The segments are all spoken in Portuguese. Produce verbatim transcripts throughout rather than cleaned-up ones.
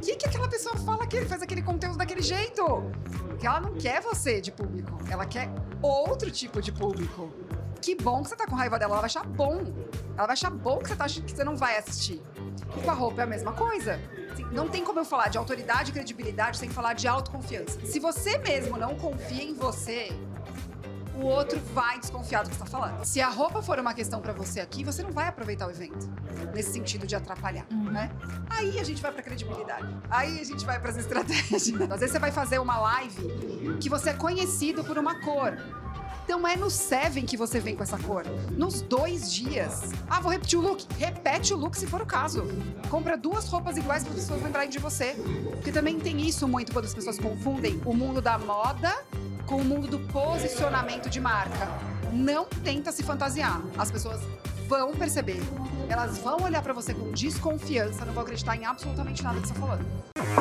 que, que aquela pessoa fala que ele faz aquele conteúdo daquele jeito? Porque ela não quer você de público. Ela quer outro tipo de público. Que bom que você tá com raiva dela. Ela vai achar bom. Ela vai achar bom que você, tá, que você não vai assistir. E com a roupa é a mesma coisa. Assim, não tem como eu falar de autoridade e credibilidade sem falar de autoconfiança. Se você mesmo não confia em você, o outro vai desconfiar do que você tá falando. Se a roupa for uma questão pra você aqui, você não vai aproveitar o evento. Nesse sentido de atrapalhar, uhum. né? Aí a gente vai pra credibilidade. Aí a gente vai pras estratégias. Às vezes você vai fazer uma live que você é conhecido por uma cor. Então é no Seven que você vem com essa cor. Nos dois dias. Ah, vou repetir o look. Repete o look se for o caso. Compra duas roupas iguais para as pessoas lembrarem de você. Porque também tem isso muito quando as pessoas confundem o mundo da moda com o mundo do posicionamento de marca. Não tenta se fantasiar. As pessoas vão perceber. Elas vão olhar para você com desconfiança, não vão acreditar em absolutamente nada que você está falando.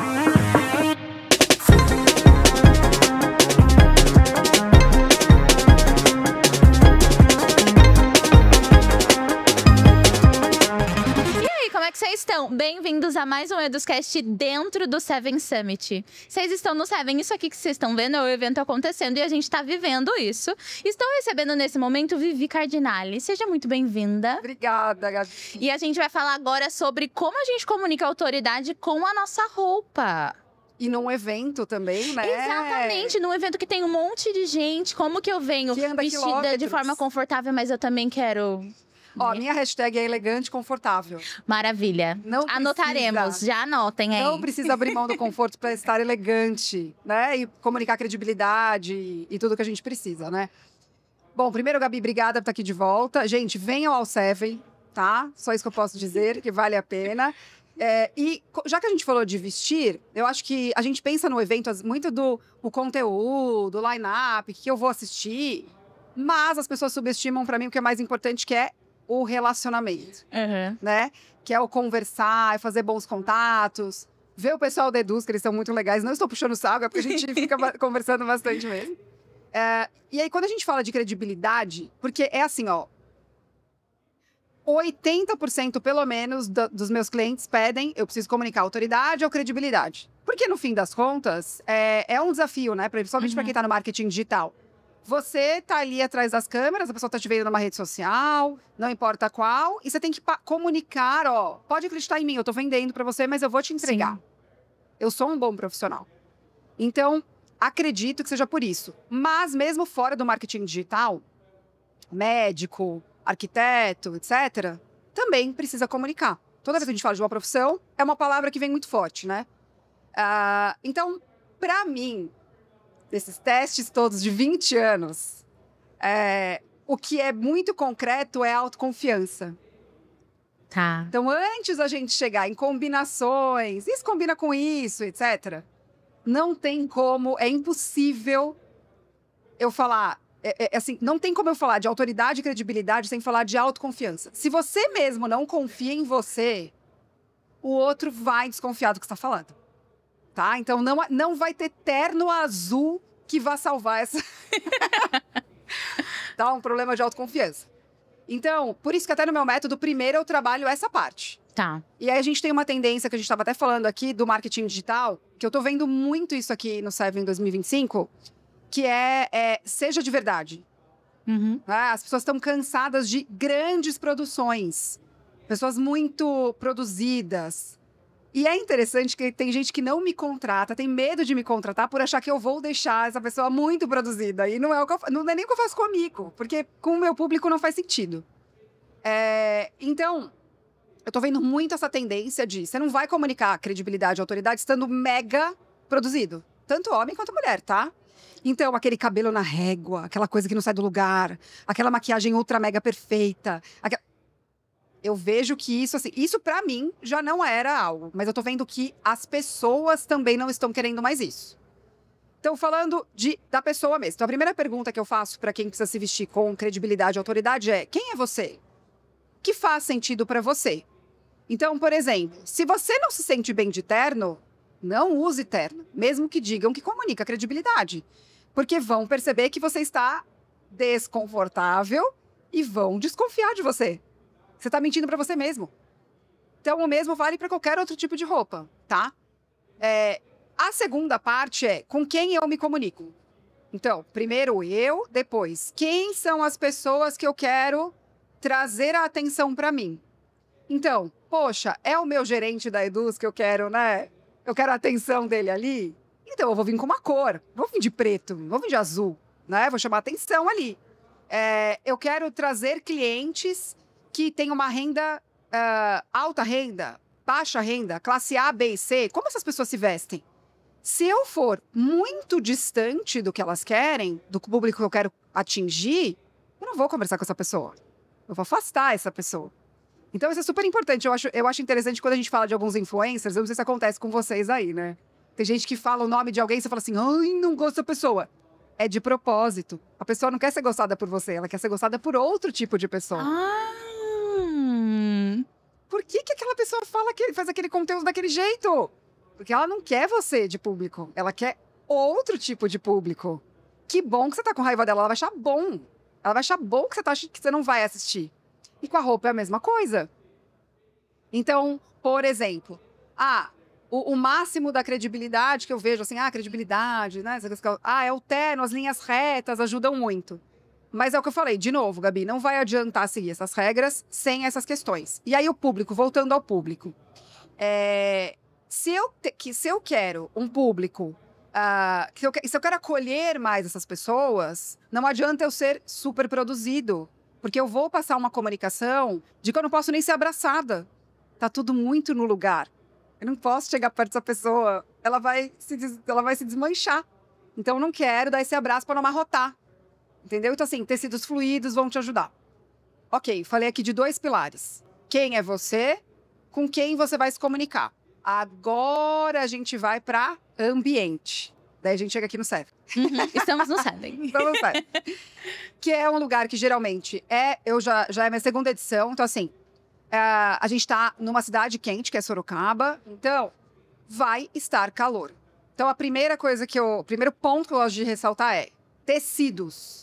Como é que vocês estão? Bem-vindos a mais um Eduscast dentro do Seven Summit. Vocês estão no Seven, isso aqui que vocês estão vendo é o evento acontecendo e a gente está vivendo isso. Estou recebendo nesse momento Vivi Cardinale. Seja muito bem-vinda. Obrigada, Gabi. E a gente vai falar agora sobre como a gente comunica a autoridade com a nossa roupa. E num evento também, né? Exatamente, num evento que tem um monte de gente. Como que eu venho que anda vestida quilômetros. De forma confortável, mas eu também quero... Ó, minha hashtag é elegante e confortável. Maravilha. Não Anotaremos, precisa, já anotem aí. Não precisa abrir mão do conforto para estar elegante, né? E comunicar credibilidade e tudo que a gente precisa, né? Bom, primeiro, Gabi, obrigada por estar aqui de volta. Gente, venham ao Seven, tá? Só isso que eu posso dizer, que vale a pena. É, e já que a gente falou de vestir, eu acho que a gente pensa no evento muito do o conteúdo, o line-up, que eu vou assistir, mas as pessoas subestimam para mim o que é mais importante, que é o relacionamento, uhum. né? Que é o conversar, é fazer bons contatos, ver o pessoal da Eduz, que eles são muito legais. Não estou puxando saco, é porque a gente fica conversando bastante mesmo. É, e aí, quando a gente fala de credibilidade, porque é assim, ó, oitenta por cento pelo menos do, dos meus clientes pedem, eu preciso comunicar autoridade ou credibilidade. Porque no fim das contas, é, é um desafio, né? Principalmente uhum. para quem está no marketing digital. Você tá ali atrás das câmeras, a pessoa tá te vendo numa rede social, não importa qual, e você tem que comunicar, ó, pode acreditar em mim, eu tô vendendo pra você, mas eu vou te entregar. Sim. Eu sou um bom profissional. Então, acredito que seja por isso. Mas mesmo fora do marketing digital, médico, arquiteto, etcétera, também precisa comunicar. Toda vez que a gente fala de uma profissão, é uma palavra que vem muito forte, né? Uh, então, pra mim, desses testes todos de vinte anos, é, o que é muito concreto é a autoconfiança. Tá. Então, antes da gente chegar em combinações, isso combina com isso, etcétera, não tem como, é impossível eu falar, é, é, assim, não tem como eu falar de autoridade e credibilidade sem falar de autoconfiança. Se você mesmo não confia em você, o outro vai desconfiar do que você está falando. Tá? Então, não, não vai ter terno azul que vá salvar essa... tá? Um problema de autoconfiança. Então, por isso que até no meu método, primeiro eu trabalho essa parte. Tá. E aí a gente tem uma tendência que a gente estava até falando aqui do marketing digital, que eu tô vendo muito isso aqui no Seven dois mil e vinte e cinco, que é, é seja de verdade. Uhum. As pessoas estão cansadas de grandes produções. Pessoas muito produzidas. E é interessante que tem gente que não me contrata, tem medo de me contratar por achar que eu vou deixar essa pessoa muito produzida. E não é, o que eu, não é nem o que eu faço comigo, porque com o meu público não faz sentido. É, então, eu tô vendo muito essa tendência de você não vai comunicar credibilidade e autoridade estando mega produzido. Tanto homem quanto mulher, tá? Então, aquele cabelo na régua, aquela coisa que não sai do lugar, aquela maquiagem ultra mega perfeita, aquela... Eu vejo que isso, assim, isso pra mim já não era algo, mas eu tô vendo que as pessoas também não estão querendo mais isso. Então, falando de, da pessoa mesmo. Então, a primeira pergunta que eu faço pra quem precisa se vestir com credibilidade e autoridade é: quem é você? O que faz sentido pra você? Então, por exemplo, se você não se sente bem de terno, não use terno, mesmo que digam que comunica credibilidade. Porque vão perceber que você está desconfortável e vão desconfiar de você. Você está mentindo para você mesmo. Então, o mesmo vale para qualquer outro tipo de roupa, tá? É, a segunda parte é com quem eu me comunico. Então, primeiro eu, depois, quem são as pessoas que eu quero trazer a atenção para mim? Então, poxa, é o meu gerente da Eduz que eu quero, né? Eu quero a atenção dele ali. Então, eu vou vir com uma cor. Vou vir de preto, vou vir de azul, né? Vou chamar atenção ali. É, eu quero trazer clientes que têm uma renda, uh, alta renda, baixa renda, classe A, B e C. Como essas pessoas se vestem? Se eu for muito distante do que elas querem, do público que eu quero atingir, eu não vou conversar com essa pessoa. Eu vou afastar essa pessoa. Então, isso é super importante. Eu acho, eu acho interessante quando a gente fala de alguns influencers, eu não sei se acontece com vocês aí, né? Tem gente que fala o nome de alguém e você fala assim, ai, não gosto da pessoa. É de propósito. A pessoa não quer ser gostada por você, ela quer ser gostada por outro tipo de pessoa. Ah. Por que, que aquela pessoa fala que faz aquele conteúdo daquele jeito? Porque ela não quer você de público, ela quer outro tipo de público. Que bom que você tá com raiva dela, ela vai achar bom. Ela vai achar bom que você, tá, que você não vai assistir. E com a roupa é a mesma coisa. Então, por exemplo, ah, o, o máximo da credibilidade que eu vejo, assim, ah, credibilidade, né? Ah, é o terno, as linhas retas ajudam muito. Mas é o que eu falei, de novo, Gabi, não vai adiantar seguir essas regras sem essas questões. E aí o público, voltando ao público. É, se, eu te, que, se eu quero um público, uh, se, eu, se eu quero acolher mais essas pessoas, não adianta eu ser super produzido. Porque eu vou passar uma comunicação de que eu não posso nem ser abraçada. Tá tudo muito no lugar. Eu não posso chegar perto dessa pessoa, ela vai se, des, ela vai se desmanchar. Então eu não quero dar esse abraço para não amarrotar. Entendeu? Então, assim, tecidos fluidos vão te ajudar. Ok, falei aqui de dois pilares. Quem é você, com quem você vai se comunicar. Agora a gente vai para ambiente. Daí a gente chega aqui no Seven. Uhum, estamos no Seven. Estamos no Seven. Que é um lugar que geralmente é... Eu já, já é minha segunda edição, então assim... É, a gente está numa cidade quente, que é Sorocaba. Então, vai estar calor. Então, a primeira coisa que eu... O primeiro ponto que eu gosto de ressaltar é tecidos.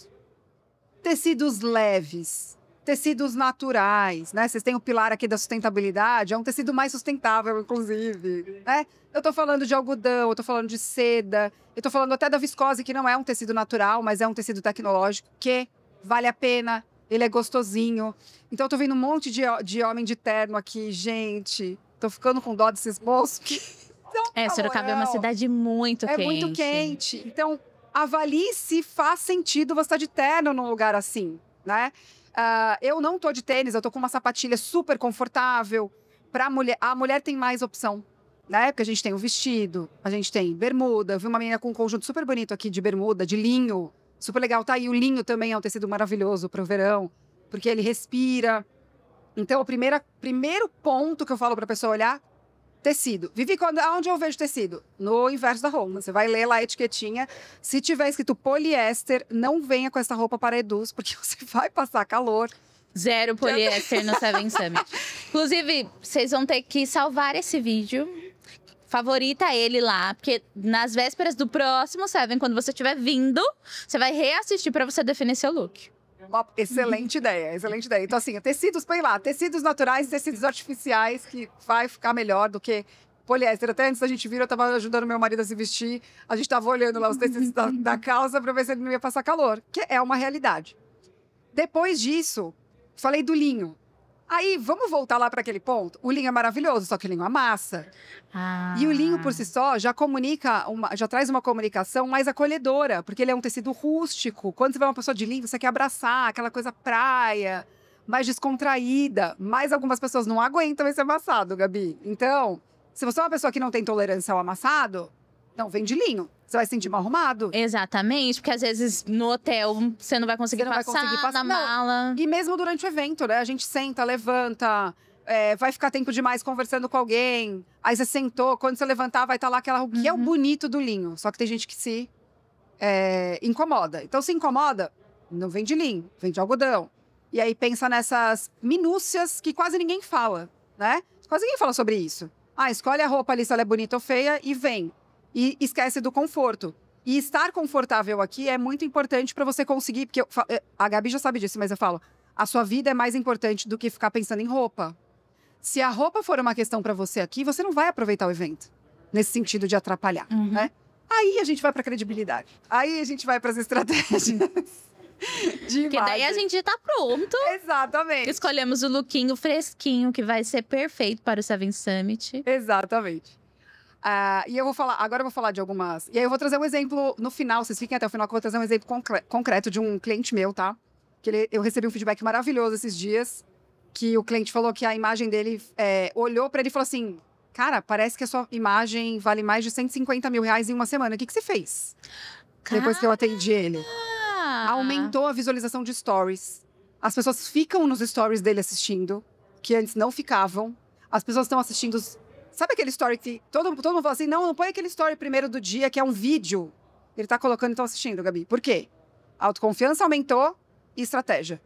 Tecidos leves, tecidos naturais, né? Vocês têm o pilar aqui da sustentabilidade, é um tecido mais sustentável, inclusive, né? Eu tô falando de algodão, eu tô falando de seda, eu tô falando até da viscose, que não é um tecido natural, mas é um tecido tecnológico, que vale a pena, ele é gostosinho. Então, eu tô vendo um monte de, de homem de terno aqui, gente. Tô ficando com dó desses moços, que... É, Sorocaba é uma cidade muito é quente. É muito quente. Então... avalie se faz sentido você estar de terno num lugar assim, né? Uh, eu não tô de tênis, eu tô com uma sapatilha super confortável. Pra mulher, a mulher tem mais opção, né? Porque a gente tem o vestido, a gente tem bermuda. Eu vi uma menina com um conjunto super bonito aqui de bermuda, de linho. Super legal, tá aí. O linho também é um tecido maravilhoso pro verão, porque ele respira. Então, o primeiro, primeiro ponto que eu falo pra pessoa olhar... Tecido. Vivi, quando, aonde eu vejo tecido? No inverso da roupa. Você vai ler lá a etiquetinha. Se tiver escrito poliéster, não venha com essa roupa para Eduz, porque você vai passar calor. Zero poliéster no Seven Summit. Inclusive, vocês vão ter que salvar esse vídeo. Favorita ele lá, porque nas vésperas do próximo Seven, quando você estiver vindo, você vai reassistir para você definir seu look. Uma excelente ideia, excelente ideia. Então, assim, tecidos, põe lá, tecidos naturais e tecidos artificiais, que vai ficar melhor do que poliéster. Até antes da gente vir, eu tava ajudando meu marido a se vestir, a gente tava olhando lá os tecidos da, da calça para ver se ele não ia passar calor, que é uma realidade. Depois disso, falei do linho. Aí, vamos voltar lá para aquele ponto? O linho é maravilhoso, só que o linho amassa. Ah. E o linho, por si só, já comunica, uma, já traz uma comunicação mais acolhedora, porque ele é um tecido rústico. Quando você vê uma pessoa de linho, você quer abraçar, aquela coisa praia, mais descontraída. Mas algumas pessoas não aguentam esse amassado, Gabi. Então, se você é uma pessoa que não tem tolerância ao amassado, não vem de linho. Você vai se sentir mal arrumado. Exatamente, porque às vezes no hotel você não vai conseguir, não passar, vai conseguir passar na mala. E mesmo durante o evento, né? A gente senta, levanta, é, vai ficar tempo demais conversando com alguém. Aí você sentou, quando você levantar, vai estar lá aquela... Uhum. Que é o bonito do linho. Só que tem gente que se é, incomoda. Então, se incomoda, não vem de linho, vem de algodão. E aí pensa nessas minúcias que quase ninguém fala, né? Quase ninguém fala sobre isso. Ah, escolhe a roupa ali se ela é bonita ou feia e vem. E esquece do conforto. E estar confortável aqui é muito importante para você conseguir... Porque eu, a Gabi já sabe disso, mas eu falo... A sua vida é mais importante do que ficar pensando em roupa. Se a roupa for uma questão para você aqui, você não vai aproveitar o evento. nesse sentido de atrapalhar, Uhum. né? Aí a gente vai para credibilidade. Aí a gente vai para as estratégias de Que daí a imagem. gente tá pronto. Exatamente. Escolhemos o lookinho fresquinho, que vai ser perfeito para o Seven Summit. Exatamente. Ah, e eu vou falar, agora eu vou falar de algumas. E aí eu vou trazer um exemplo no final, vocês fiquem até o final, que eu vou trazer um exemplo concre- concreto de um cliente meu, tá? Que ele, eu recebi um feedback maravilhoso esses dias, que o cliente falou que a imagem dele é, olhou para ele e falou assim: cara, parece que a sua imagem vale mais de cento e cinquenta mil reais em uma semana. O que, que você fez? Depois que eu atendi ele. Ah, Aumentou a visualização de stories. As pessoas ficam nos stories dele assistindo, que antes não ficavam. As pessoas estão assistindo. os- Sabe aquele story que todo, todo mundo fala assim: não, não põe aquele story primeiro do dia, que é um vídeo. Ele tá colocando e estão assistindo, Gabi. Por quê? A autoconfiança aumentou e estratégia.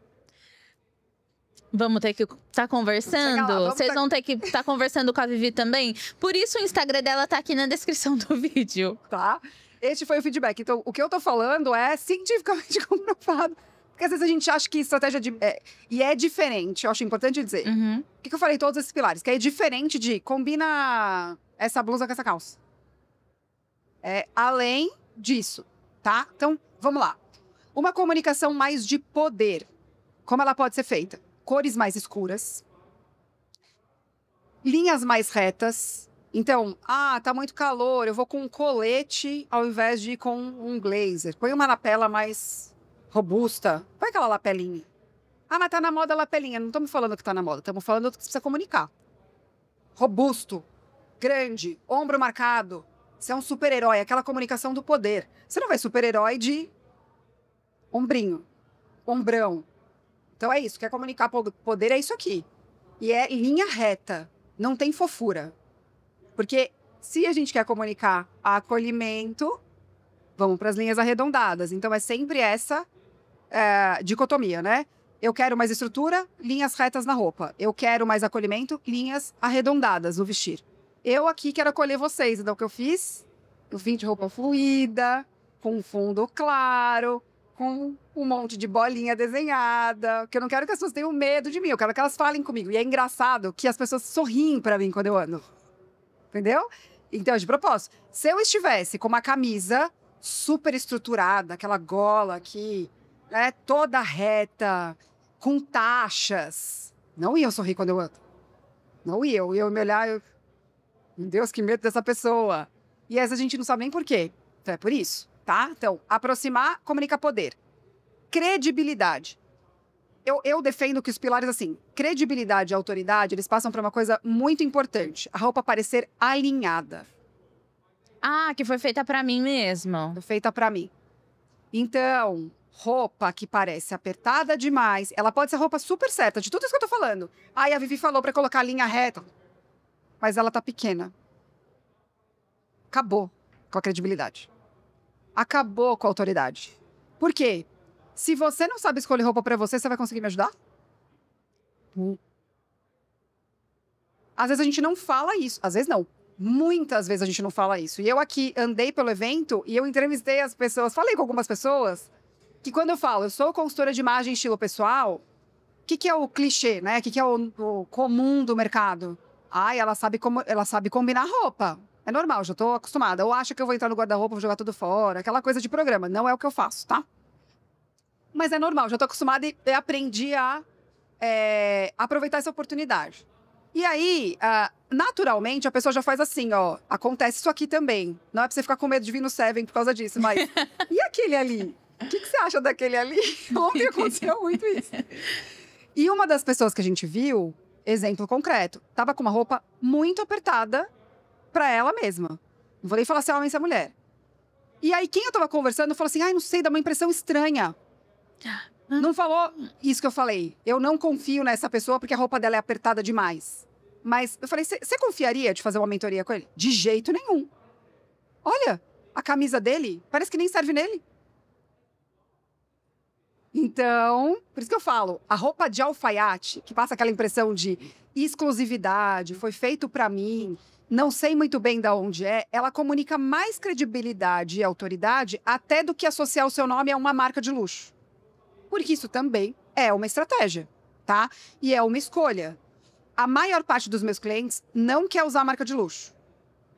Vamos ter que estar Chega conversando? lá, vamos Vocês tá- vão ter que estar conversando com a Vivi também? Por isso o Instagram dela tá aqui na descrição do vídeo. Tá? Este foi o feedback. Então, o que eu tô falando é cientificamente comprovado. Porque às vezes a gente acha que estratégia de. É, e é diferente, eu acho importante dizer. Uhum. Por que, que eu falei todos esses pilares? Que é diferente de combina essa blusa com essa calça. É além disso, tá? Então, vamos lá. Uma comunicação mais de poder. Como ela pode ser feita? Cores mais escuras. Linhas mais retas. Então, ah, tá muito calor, eu vou com um colete ao invés de ir com um blazer. Põe uma lapela mais robusta. Põe aquela lapelinha. Ah, mas tá na moda a lapelinha. Não estamos falando que tá na moda, estamos falando que você precisa comunicar. Robusto, grande, ombro marcado. Você é um super-herói, aquela comunicação do poder. Você não vai super-herói de ombrinho, ombrão. Então é isso, quer comunicar po- poder, é isso aqui. E é linha reta, não tem fofura. Porque se a gente quer comunicar acolhimento, vamos para as linhas arredondadas. Então é sempre essa é, dicotomia, né? Eu quero mais estrutura, linhas retas na roupa. Eu quero mais acolhimento, linhas arredondadas no vestir. Eu aqui quero acolher vocês, então o que eu fiz? Eu vim de roupa fluida, com um fundo claro, com um monte de bolinha desenhada, porque eu não quero que as pessoas tenham medo de mim, eu quero que elas falem comigo. E é engraçado que as pessoas sorriem para mim quando eu ando. Entendeu? Então, de propósito, se eu estivesse com uma camisa super estruturada, aquela gola aqui, né, toda reta, com taxas, não iam sorrir quando eu ando. Não iam. Iam me olhar, eu... meu Deus, que medo dessa pessoa. E essa a gente não sabe nem por quê. Então é por isso, tá? Então, aproximar, comunica poder. Credibilidade. Eu, eu defendo que os pilares, assim, credibilidade e autoridade, eles passam por uma coisa muito importante. A roupa parecer alinhada. Ah, que foi feita pra mim mesmo. Feita pra mim. Então, roupa que parece apertada demais, ela pode ser roupa super certa, de tudo isso que eu tô falando. Aí a Vivi falou pra colocar a linha reta, mas ela tá pequena. Acabou com a credibilidade. Acabou com a autoridade. Por quê? Se você não sabe escolher roupa pra você, você vai conseguir me ajudar? Hum. Às vezes a gente não fala isso. Às vezes não. Muitas vezes a gente não fala isso. E eu aqui andei pelo evento e eu entrevistei as pessoas, falei com algumas pessoas, que quando eu falo, eu sou consultora de imagem e estilo pessoal, o que, que é o clichê, né? O que, que é o, o comum do mercado? Ai, ela sabe, como, ela sabe combinar roupa. É normal, já tô acostumada. Ou acha que eu vou entrar no guarda-roupa, vou jogar tudo fora, aquela coisa de programa. Não é o que eu faço, tá? Mas é normal, já tô acostumada e aprendi a é, aproveitar essa oportunidade. E aí, uh, naturalmente, a pessoa já faz assim, ó. Acontece isso aqui também. Não é pra você ficar com medo de vir no Seven por causa disso, mas... E aquele ali? O que, que você acha daquele ali? Ontem aconteceu muito isso. E uma das pessoas que a gente viu, exemplo concreto, tava com uma roupa muito apertada pra ela mesma. Não vou nem falar se é homem ou se é mulher. E aí, quem eu tava conversando, falou assim, ai, não sei, dá uma impressão estranha. Não falou isso que eu falei. Eu não confio nessa pessoa porque a roupa dela é apertada demais. Mas eu falei, você confiaria de fazer uma mentoria com ele? De jeito nenhum. Olha, a camisa dele parece que nem serve nele. Então, por isso que eu falo, a roupa de alfaiate, que passa aquela impressão de exclusividade, foi feito pra mim, não sei muito bem de onde é, ela comunica mais credibilidade e autoridade até do que associar o seu nome a uma marca de luxo. Porque isso também é uma estratégia, tá? E é uma escolha. A maior parte dos meus clientes não quer usar marca de luxo.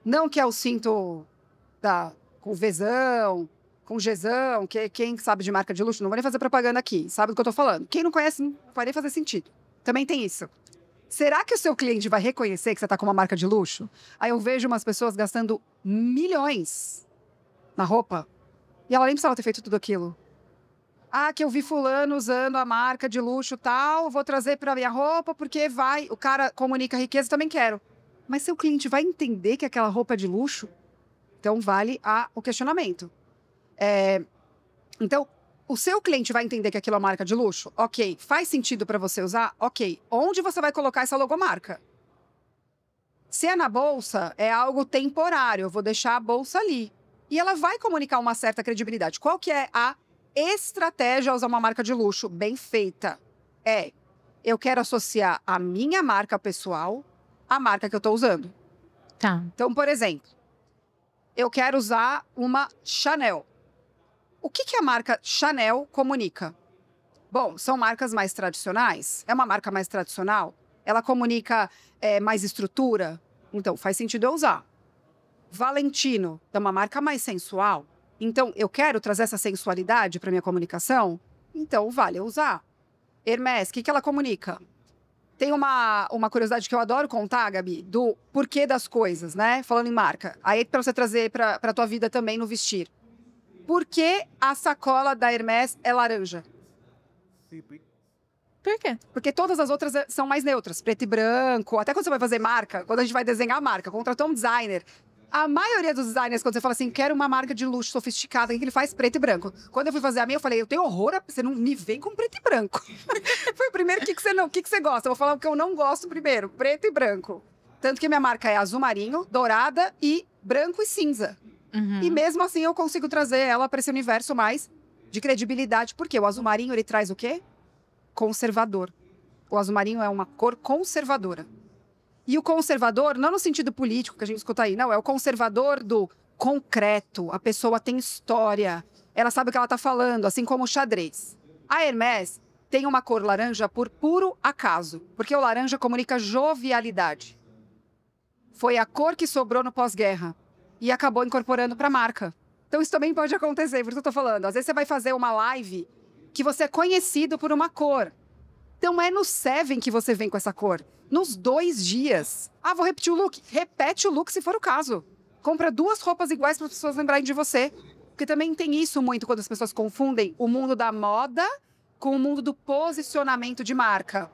Não que é o cinto da, com Vzão, com Gzão, que quem sabe de marca de luxo, não vou nem fazer propaganda aqui, sabe do que eu tô falando. Quem não conhece, não vai nem fazer sentido. Também tem isso. Será que o seu cliente vai reconhecer que você tá com uma marca de luxo? Aí eu vejo umas pessoas gastando milhões na roupa e ela nem precisava ter feito tudo aquilo. Ah, que eu vi fulano usando a marca de luxo tal, vou trazer para minha roupa porque vai, o cara comunica riqueza, também quero. Mas seu cliente vai entender que aquela roupa é de luxo? Então vale a, o questionamento. É, então, o seu cliente vai entender que aquilo é uma marca de luxo? Ok. Faz sentido para você usar? Ok. Onde você vai colocar essa logomarca? Se é na bolsa, é algo temporário. Eu vou deixar a bolsa ali. E ela vai comunicar uma certa credibilidade. Qual que é a estratégia a usar uma marca de luxo bem feita? É, eu quero associar a minha marca pessoal à marca que eu estou usando. Tá. Então, por exemplo, eu quero usar uma Chanel. O que, que a marca Chanel comunica? Bom, são marcas mais tradicionais? É uma marca mais tradicional? Ela comunica é, mais estrutura? Então, faz sentido eu usar. Valentino é uma marca mais sensual? Então, eu quero trazer essa sensualidade para minha comunicação? Então, vale eu usar. Hermès, o que, que ela comunica? Tem uma, uma curiosidade que eu adoro contar, Gabi, do porquê das coisas, né? Falando em marca. Aí, para você trazer para a tua vida também no vestir. Por que a sacola da Hermès é laranja? Por quê? Porque todas as outras são mais neutras, preto e branco. Até quando você vai fazer marca, quando a gente vai desenhar a marca, contratou um designer. A maioria dos designers, quando você fala assim, quero uma marca de luxo sofisticada, o que ele faz? Preto e branco. Quando eu fui fazer a minha, eu falei, eu tenho horror, a... você não me vem com preto e branco. Foi o primeiro, o que, que você não, o que, que você gosta? Eu vou falar o que eu não gosto primeiro, preto e branco. Tanto que minha marca é azul marinho, dourada e branco e cinza. Uhum. E mesmo assim eu consigo trazer ela para esse universo mais de credibilidade. Porque o azul marinho, ele traz o quê? Conservador. O azul marinho é uma cor conservadora. E o conservador, não no sentido político que a gente escuta aí, não. É o conservador do concreto. A pessoa tem história. Ela sabe o que ela está falando, assim como o xadrez. A Hermès tem uma cor laranja por puro acaso. Porque o laranja comunica jovialidade. Foi a cor que sobrou no pós-guerra. E acabou incorporando para a marca. Então isso também pode acontecer, por isso que eu tô falando. Às vezes você vai fazer uma live que você é conhecido por uma cor. Então é no Seven que você vem com essa cor. Nos dois dias. Ah, vou repetir o look. Repete o look se for o caso. Compra duas roupas iguais para as pessoas lembrarem de você. Porque também tem isso muito quando as pessoas confundem o mundo da moda com o mundo do posicionamento de marca.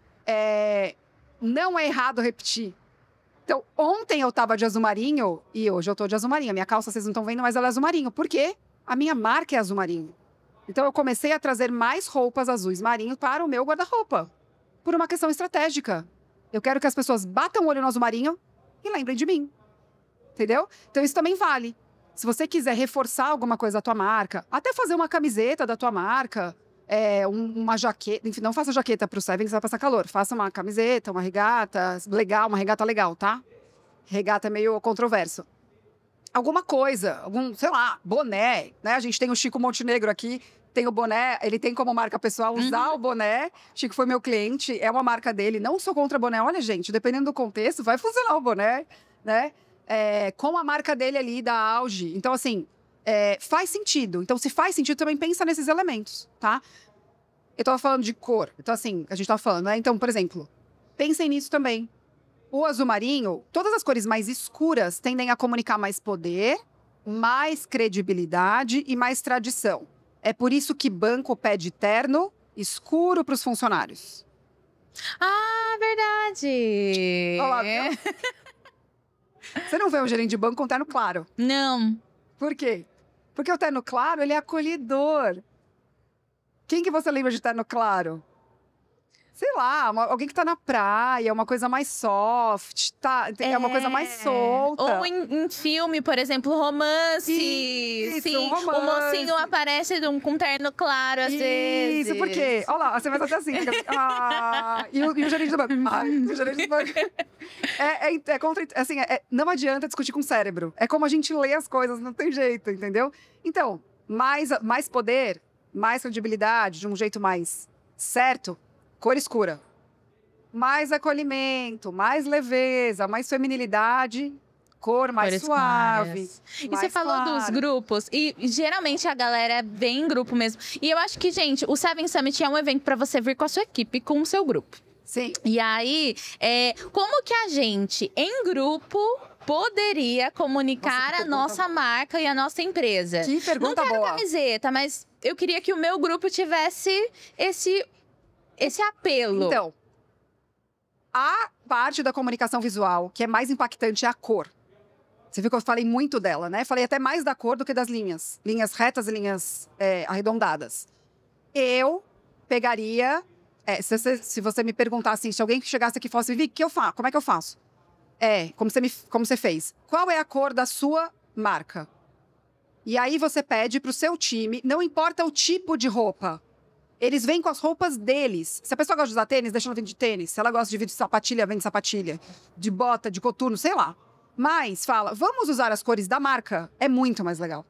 É... Não é errado repetir. Então, ontem eu tava de azul marinho e hoje eu tô de azul marinho. A minha calça vocês não estão vendo, mas ela é azul marinho. Por quê? A minha marca é azul marinho. Então, eu comecei a trazer mais roupas azuis marinho para o meu guarda-roupa. Por uma questão estratégica. Eu quero que as pessoas batam o olho no azul marinho e lembrem de mim. Entendeu? Então, isso também vale. Se você quiser reforçar alguma coisa da tua marca, até fazer uma camiseta da tua marca, é, um, uma jaqueta... Enfim, não faça jaqueta pro Seven, que você vai passar calor. Faça uma camiseta, uma regata legal, uma regata legal, tá? Regata é meio controverso. Alguma coisa, algum, sei lá, boné, né? A gente tem o Chico Montenegro aqui, tem o boné, ele tem como marca pessoal usar uhum. o boné. Chico foi meu cliente, é uma marca dele. Não sou contra boné. Olha, gente, dependendo do contexto, vai funcionar o boné, né? É, com a marca dele ali, da Auge. Então, assim, é, faz sentido. Então, se faz sentido, também pensa nesses elementos, tá? Eu tava falando de cor. Então, assim, a gente tava falando, né? Então, por exemplo, pensem nisso também. O azul marinho, todas as cores mais escuras tendem a comunicar mais poder, mais credibilidade e mais tradição. É por isso que banco pede terno escuro para os funcionários. Ah, verdade! Olá, viu? Você não vê um gerente de banco com terno claro? Não. Por quê? Porque o terno claro, ele é acolhedor. Quem que você lembra de terno claro? Sei lá, uma, alguém que tá na praia, uma coisa mais soft, tá? É, é uma coisa mais solta. Ou em, em filme, por exemplo, romance. Isso, Sim, um romance. O mocinho aparece com um terno claro, às Isso, vezes. Isso, por quê? Olha lá, você vai fazer assim. Ah, e, o, e o gerente do banco? Ai, o gerente do banco. É, é, é contra... Assim, é, não adianta discutir com o cérebro. É como a gente lê as coisas, não tem jeito, entendeu? Então, mais, mais poder, mais credibilidade, de um jeito mais certo... Cor escura. Mais acolhimento, mais leveza, mais feminilidade. cor mais Cores suave. claras. E mais você falou clara. dos grupos, e geralmente a galera vem em grupo mesmo. E eu acho que, gente, o Seven Summit é um evento para você vir com a sua equipe, com o seu grupo. Sim. E aí, é, como que a gente, em grupo, poderia comunicar Nossa, a nossa marca e a nossa empresa? Que pergunta Não quero boa. camiseta, mas eu queria que o meu grupo tivesse esse, esse apelo. Então, a parte da comunicação visual que é mais impactante é a cor. Você viu que eu falei muito dela, né? Falei até mais da cor do que das linhas. Linhas retas e linhas é, arredondadas. Eu pegaria... É, se, você, se você me perguntar assim, se alguém que chegasse aqui e falasse, Vicky, que eu faço? Como é que eu faço? É, como você, me, como você fez. Qual é a cor da sua marca? E aí você pede pro seu time, não importa o tipo de roupa. Eles vêm com as roupas deles. Se a pessoa gosta de usar tênis, deixa ela vir de tênis. Se ela gosta de vir de sapatilha, vem de sapatilha. De bota, de coturno, sei lá. Mas fala, vamos usar as cores da marca? É muito mais legal.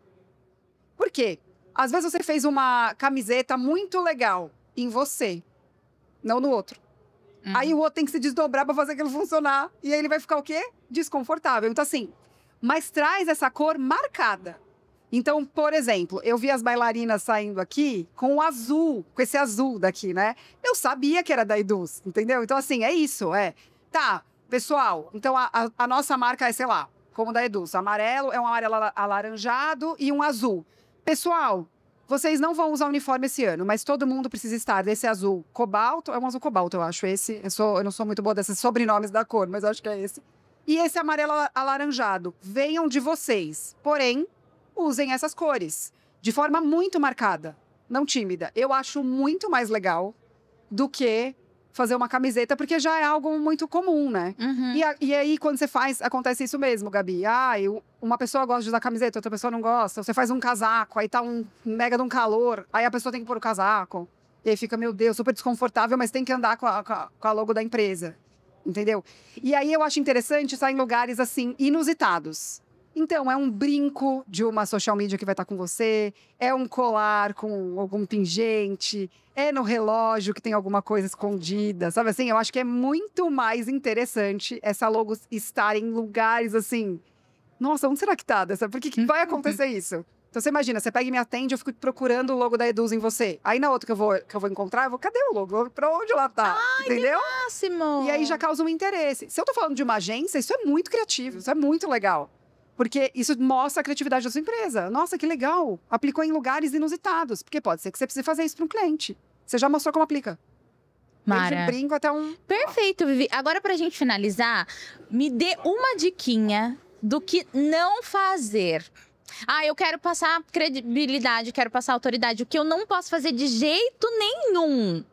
Por quê? Às vezes você fez uma camiseta muito legal em você, não no outro. Uhum. Aí o outro tem que se desdobrar para fazer aquilo funcionar. E aí ele vai ficar o quê? Desconfortável. Então assim, mas traz essa cor marcada. Então, por exemplo, eu vi as bailarinas saindo aqui com o azul, com esse azul daqui, né? Eu sabia que era da Eduz, entendeu? Então assim, é isso, é. Tá, pessoal, então a, a, a nossa marca é, sei lá, como da Eduz. Amarelo é um amarelo alaranjado e um azul. Pessoal, vocês não vão usar uniforme esse ano, mas todo mundo precisa estar desse azul cobalto. É um azul cobalto, eu acho, esse. Eu, sou, eu não sou muito boa desses sobrenomes da cor, mas eu acho que é esse. E esse amarelo alaranjado. Venham de vocês. Porém, usem essas cores. De forma muito marcada, não tímida. Eu acho muito mais legal do que fazer uma camiseta, porque já é algo muito comum, né? Uhum. E, a, e aí, quando você faz, acontece isso mesmo, Gabi. Ah, eu, uma pessoa gosta de usar camiseta, outra pessoa não gosta. Você faz um casaco, aí tá um mega de um calor, aí a pessoa tem que pôr o casaco. E aí fica, meu Deus, super desconfortável, mas tem que andar com a, com a logo da empresa. Entendeu? E aí eu acho interessante estar em lugares, assim, inusitados. Então, é um brinco de uma social media que vai estar com você, é um colar com algum pingente, é no relógio que tem alguma coisa escondida, sabe assim? Eu acho que é muito mais interessante essa logo estar em lugares assim... Nossa, onde será que tá dessa? Por que, que vai acontecer isso? Então, você imagina, você pega e me atende, eu fico procurando o logo da Eduz em você. Aí, na outra que eu vou, que eu vou encontrar, eu vou, cadê o logo? Pra onde ela tá? Ai, entendeu? Que máximo! E aí já causa um interesse. Se eu tô falando de uma agência, isso é muito criativo, isso é muito legal. Porque isso mostra a criatividade da sua empresa. Nossa, que legal! Aplicou em lugares inusitados. Porque pode ser que você precise fazer isso para um cliente. Você já mostrou como aplica. Mara. Desde um brinco até um... Perfeito, Vivi. Agora, pra gente finalizar, me dê uma diquinha do que não fazer. Ah, eu quero passar credibilidade, quero passar autoridade. O que eu não posso fazer de jeito nenhum.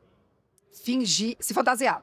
Fingir, se fantasiar.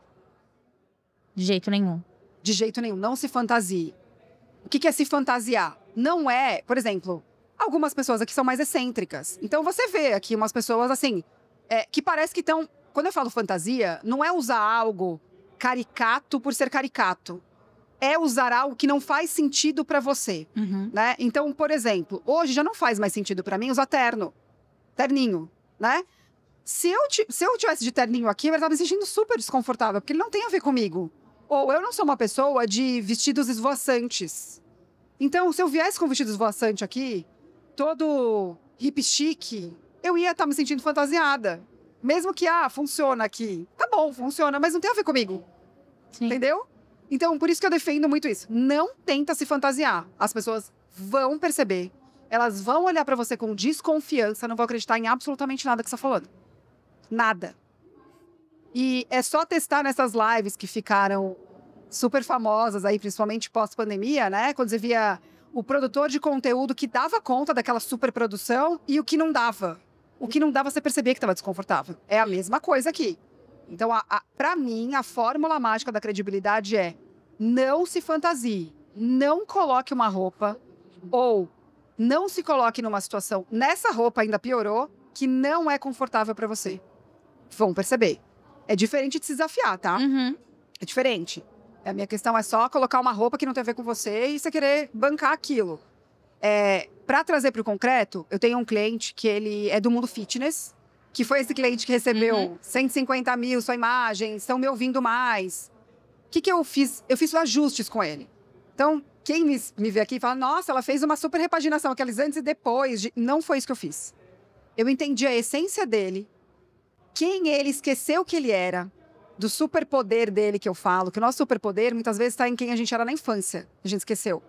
De jeito nenhum. De jeito nenhum, não se fantasie. O que é se fantasiar? Não é, por exemplo, algumas pessoas aqui são mais excêntricas. Então você vê aqui umas pessoas assim, é, que parece que estão... Quando eu falo fantasia, não é usar algo caricato por ser caricato. É usar algo que não faz sentido pra você, Uhum. né? Então, por exemplo, hoje já não faz mais sentido pra mim usar terno. Terninho, né? Se eu, se eu tivesse de terninho aqui, eu ia estar me sentindo super desconfortável, porque ele não tem a ver comigo. Ou eu não sou uma pessoa de vestidos esvoaçantes. Então, se eu viesse com vestido esvoaçante aqui, todo hip chique, eu ia estar me sentindo fantasiada. Mesmo que, ah, funciona aqui. Tá bom, funciona, mas não tem a ver comigo. Sim. Entendeu? Então, por isso que eu defendo muito isso. Não tenta se fantasiar. As pessoas vão perceber. Elas vão olhar pra você com desconfiança, não vão acreditar em absolutamente nada que você tá falando. Nada. E é só testar nessas lives que ficaram super famosas aí, principalmente pós-pandemia, né? Quando você via o produtor de conteúdo que dava conta daquela superprodução e o que não dava. O que não dava, você percebia que estava desconfortável. É a mesma coisa aqui. Então, a, a, pra mim, a fórmula mágica da credibilidade é não se fantasie, não coloque uma roupa ou não se coloque numa situação, nessa roupa ainda piorou, que não é confortável pra você. Vão perceber. É diferente de se desafiar, tá? Uhum. É diferente. A minha questão é só colocar uma roupa que não tem a ver com você e você querer bancar aquilo. É, para trazer para o concreto, eu tenho um cliente que ele é do mundo fitness, que foi esse cliente que recebeu Uhum. cento e cinquenta mil sua imagem, estão me ouvindo mais. O que, que eu fiz? Eu fiz ajustes com ele. Então, quem me, me vê aqui fala, nossa, ela fez uma super repaginação, aqueles antes e depois. De... Não foi isso que eu fiz. Eu entendi a essência dele, quem ele esqueceu que ele era, do superpoder dele que eu falo, que o nosso superpoder muitas vezes está em quem a gente era na infância, a gente esqueceu.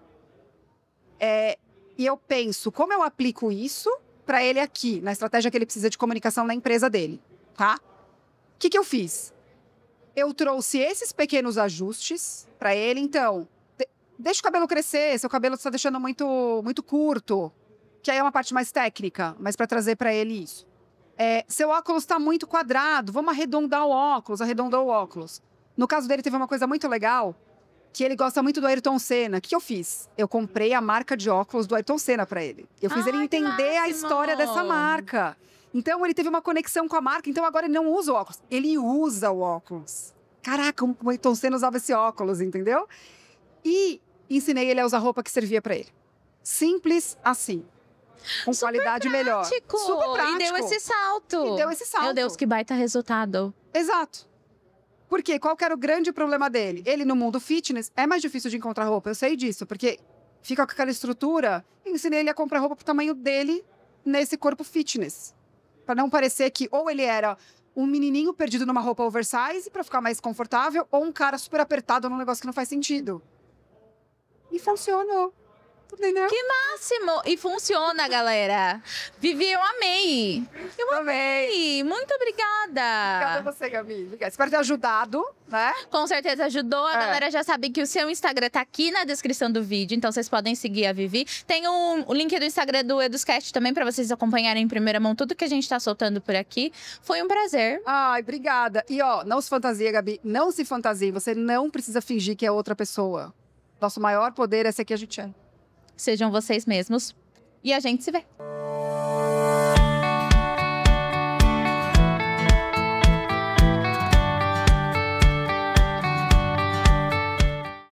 É, e eu penso, como eu aplico isso para ele aqui, na estratégia que ele precisa de comunicação na empresa dele, tá? O que, que eu fiz? Eu trouxe esses pequenos ajustes para ele, então, de, deixa o cabelo crescer, seu cabelo está deixando muito, muito curto, que aí é uma parte mais técnica, mas para trazer para ele isso. É, seu óculos está muito quadrado, vamos arredondar o óculos, arredondou o óculos. No caso dele, teve uma coisa muito legal, que ele gosta muito do Ayrton Senna. O que eu fiz? Eu comprei a marca de óculos do Ayrton Senna para ele. Eu fiz Ai, ele entender a história dessa marca. Então, ele teve uma conexão com a marca, então agora ele não usa o óculos, ele usa o óculos. Caraca, o Ayrton Senna usava esse óculos, entendeu? E ensinei ele a usar roupa que servia para ele. Simples assim. Com Super qualidade melhor. prático. Super prático. E deu esse salto. E deu esse salto. Meu Deus, que baita resultado. Exato. Porque qual que era o grande problema dele? Ele, no mundo fitness, é mais difícil de encontrar roupa. Eu sei disso, porque fica com aquela estrutura. Eu ensinei ele a comprar roupa pro tamanho dele nesse corpo fitness. Para não parecer que ou ele era um menininho perdido numa roupa oversize para ficar mais confortável, ou um cara super apertado num negócio que não faz sentido. E funcionou. Entendeu? Que máximo! E funciona, galera. Vivi, eu amei. Eu amei. E muito obrigada. Obrigada a você, Gabi. Obrigada. Espero ter ajudado, né? Com certeza ajudou. A É. galera já sabe que o seu Instagram tá aqui na descrição do vídeo, então vocês podem seguir a Vivi. Tem um, o link do Instagram do EdusCast também para vocês acompanharem em primeira mão tudo que a gente tá soltando por aqui. Foi um prazer. Ai, obrigada. E ó, não se fantasia, Gabi. Não se fantasie. Você não precisa fingir que é outra pessoa. Nosso maior poder é ser que a gente é. Sejam vocês mesmos. E a gente se vê.